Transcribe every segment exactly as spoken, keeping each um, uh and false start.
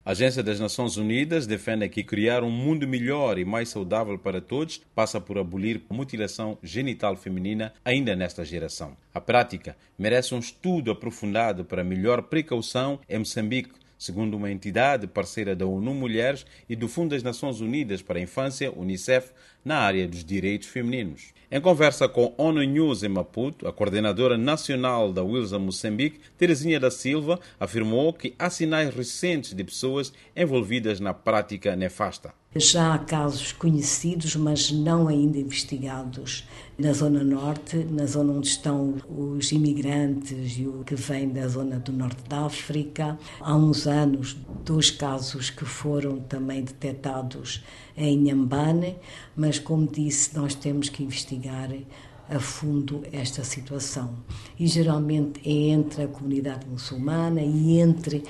A Agência das Nações Unidas defende que criar um mundo melhor e mais saudável para todos passa por abolir a mutilação genital feminina ainda nesta geração. A prática merece um estudo aprofundado para melhor precaução em Moçambique, segundo uma entidade parceira da ONU Mulheres e do Fundo das Nações Unidas para a Infância, UNICEF, na área dos direitos femininos. Em conversa com ONU News em Maputo, a coordenadora nacional da Wilsa Moçambique, Terezinha da Silva, afirmou que há sinais recentes de pessoas envolvidas na prática nefasta. Já há casos conhecidos, mas não ainda investigados, na Zona Norte, na zona onde estão os imigrantes e o que vem da zona do Norte da África. Há uns anos, dois casos que foram também detectados em Inhambane, mas, como disse, nós temos que investigar a fundo esta situação. E geralmente é entre a comunidade muçulmana e entre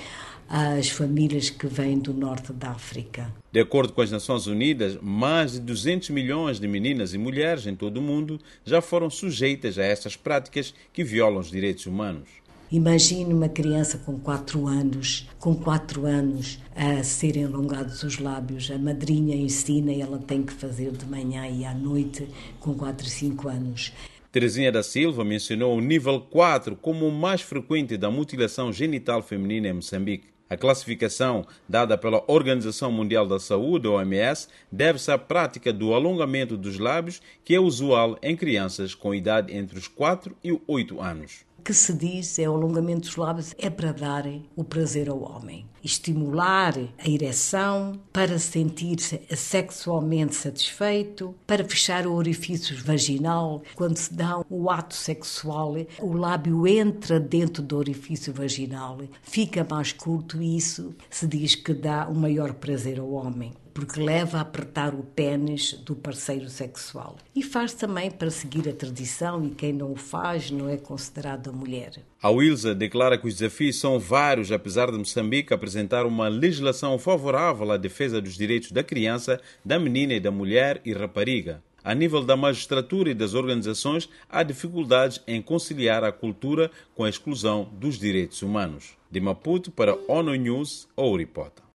as famílias que vêm do norte da África. De acordo com as Nações Unidas, mais de duzentos milhões de meninas e mulheres em todo o mundo já foram sujeitas a estas práticas que violam os direitos humanos. Imagine uma criança com quatro anos, com quatro anos a serem alongados os lábios. A madrinha ensina e ela tem que fazer de manhã e à noite com quatro e cinco anos. Terezinha da Silva mencionou o nível quatro como o mais frequente da mutilação genital feminina em Moçambique. A classificação dada pela Organização Mundial da Saúde, O M S, deve-se à prática do alongamento dos lábios, que é usual em crianças com idade entre os quatro e oito anos. O que se diz é o alongamento dos lábios é para dar o prazer ao homem, estimular a ereção, para sentir-se sexualmente satisfeito, para fechar o orifício vaginal. Quando se dá o ato sexual, o lábio entra dentro do orifício vaginal, fica mais curto e isso se diz que dá o maior prazer ao homem, porque leva a apertar o pênis do parceiro sexual. E faz também para seguir a tradição e quem não o faz não é considerado a mulher. A Wilsa declara que os desafios são vários, apesar de Moçambique apresentar uma legislação favorável à defesa dos direitos da criança, da menina e da mulher e rapariga. A nível da magistratura e das organizações, há dificuldades em conciliar a cultura com a exclusão dos direitos humanos. De Maputo para ONU News, ou Reporta.